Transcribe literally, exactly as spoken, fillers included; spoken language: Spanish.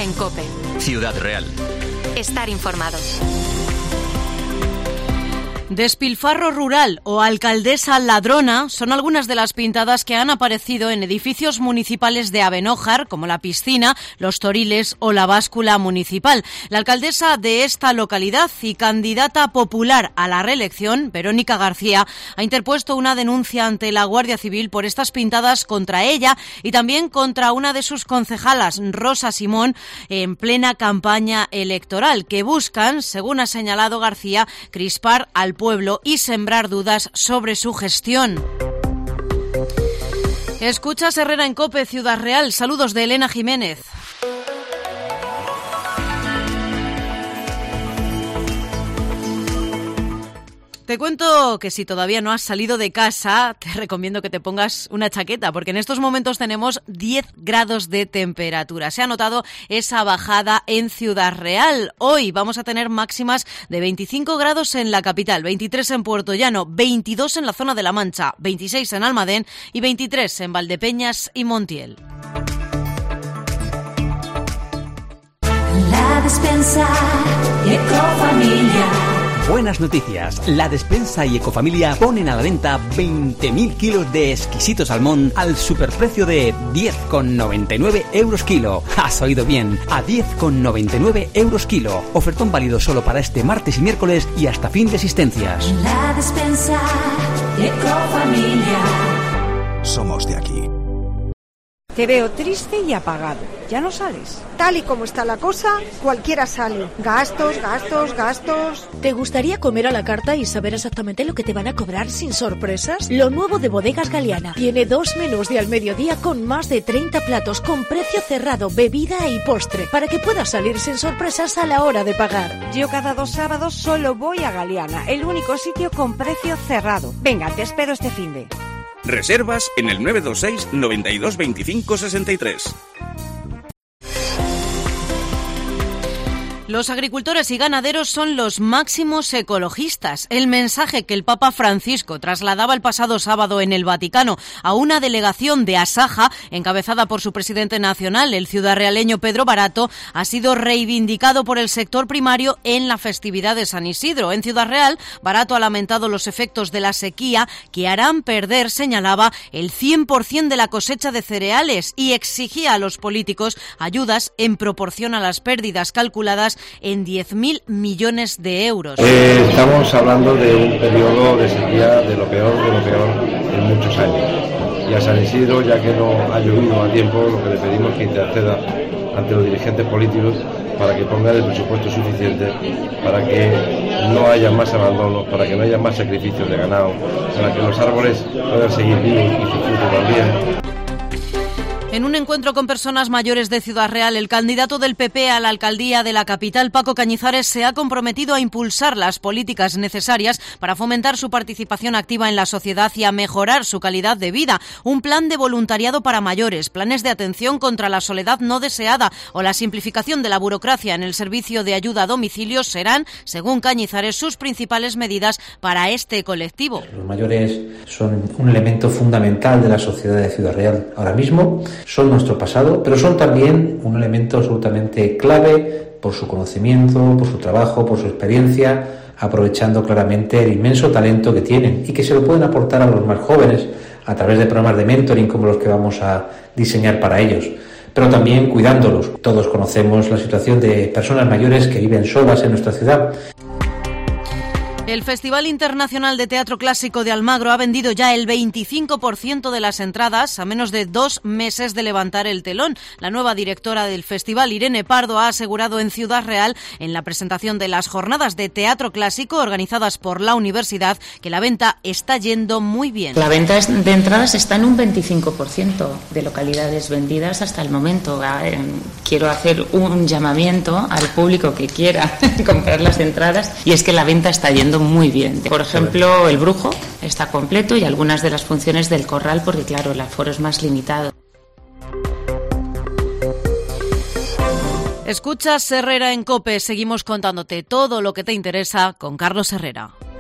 Herrera en COPE. Ciudad Real. Estar informado. Despilfarro rural o alcaldesa ladrona son algunas de las pintadas que han aparecido en edificios municipales de Abenójar, como la piscina, los toriles o la báscula municipal. La alcaldesa de esta localidad y candidata popular a la reelección, Verónica García, ha interpuesto una denuncia ante la Guardia Civil por estas pintadas contra ella y también contra una de sus concejalas, Rosa Simón, en plena campaña electoral, que buscan, según ha señalado García, crispar al pueblo y sembrar dudas sobre su gestión. Escuchas Herrera en COPE, Ciudad Real. Saludos de Elena Jiménez. Te cuento que si todavía no has salido de casa, te recomiendo que te pongas una chaqueta, porque en estos momentos tenemos diez grados de temperatura. Se ha notado esa bajada en Ciudad Real. Hoy vamos a tener máximas de veinticinco grados en la capital, veintitrés en Puerto Llano, veintidós en la zona de La Mancha, veintiséis en Almadén y veintitrés en Valdepeñas y Montiel. La Despensa y Ecofamilia. Buenas noticias. La Despensa y Ecofamilia ponen a la venta veinte mil kilos de exquisito salmón al superprecio de diez con noventa y nueve euros kilo. Has oído bien, a diez con noventa y nueve euros kilo. Ofertón válido solo para este martes y miércoles y hasta fin de existencias. La Despensa y Ecofamilia. Somos de aquí. Te veo triste y apagado. ¿Ya no sales? Tal y como está la cosa, cualquiera sale. Gastos, gastos, gastos. ¿Te gustaría comer a la carta y saber exactamente lo que te van a cobrar sin sorpresas? Lo nuevo de Bodegas Galeana. Tiene dos menús de al mediodía con más de treinta platos con precio cerrado, bebida y postre, para que puedas salir sin sorpresas a la hora de pagar. Yo cada dos sábados solo voy a Galeana, el único sitio con precio cerrado. Venga, te espero este finde. Reservas en el nueve dos seis noventa y dos veinticinco sesenta y tres. Los agricultores y ganaderos son los máximos ecologistas. El mensaje que el Papa Francisco trasladaba el pasado sábado en el Vaticano a una delegación de Asaja, encabezada por su presidente nacional, el ciudadrealeño Pedro Barato, ha sido reivindicado por el sector primario en la festividad de San Isidro. En Ciudad Real, Barato ha lamentado los efectos de la sequía que harán perder, señalaba, el cien por ciento de la cosecha de cereales y exigía a los políticos ayudas en proporción a las pérdidas calculadas en diez mil millones de euros. Eh, estamos hablando de un periodo de sequía de lo peor, de lo peor en muchos años. Y a San Isidro, ya que no ha llovido a tiempo, lo que le pedimos es que interceda ante los dirigentes políticos para que pongan el presupuesto suficiente, para que no haya más abandonos, para que no haya más sacrificios de ganado, para que los árboles puedan seguir vivos y su fruto también. En un encuentro con personas mayores de Ciudad Real, el candidato del P P a la alcaldía de la capital, Paco Cañizares, se ha comprometido a impulsar las políticas necesarias para fomentar su participación activa en la sociedad y a mejorar su calidad de vida. Un plan de voluntariado para mayores, planes de atención contra la soledad no deseada o la simplificación de la burocracia en el servicio de ayuda a domicilio serán, según Cañizares, sus principales medidas para este colectivo. Los mayores son un elemento fundamental de la sociedad de Ciudad Real ahora mismo. Son nuestro pasado, pero son también un elemento absolutamente clave por su conocimiento, por su trabajo, por su experiencia, aprovechando claramente el inmenso talento que tienen y que se lo pueden aportar a los más jóvenes a través de programas de mentoring como los que vamos a diseñar para ellos, pero también cuidándolos. Todos conocemos la situación de personas mayores que viven solas en nuestra ciudad. El Festival Internacional de Teatro Clásico de Almagro ha vendido ya el veinticinco por ciento de las entradas a menos de dos meses de levantar el telón. La nueva directora del festival, Irene Pardo, ha asegurado en Ciudad Real, en la presentación de las jornadas de teatro clásico organizadas por la universidad, que la venta está yendo muy bien. La venta de entradas está en un veinticinco por ciento de localidades vendidas hasta el momento. Quiero hacer un llamamiento al público que quiera comprar las entradas, y es que la venta está yendo muy bien. Por ejemplo, el Brujo está completo y algunas de las funciones del Corral, porque claro, el aforo es más limitado. Escuchas Herrera en COPE, seguimos contándote todo lo que te interesa con Carlos Herrera.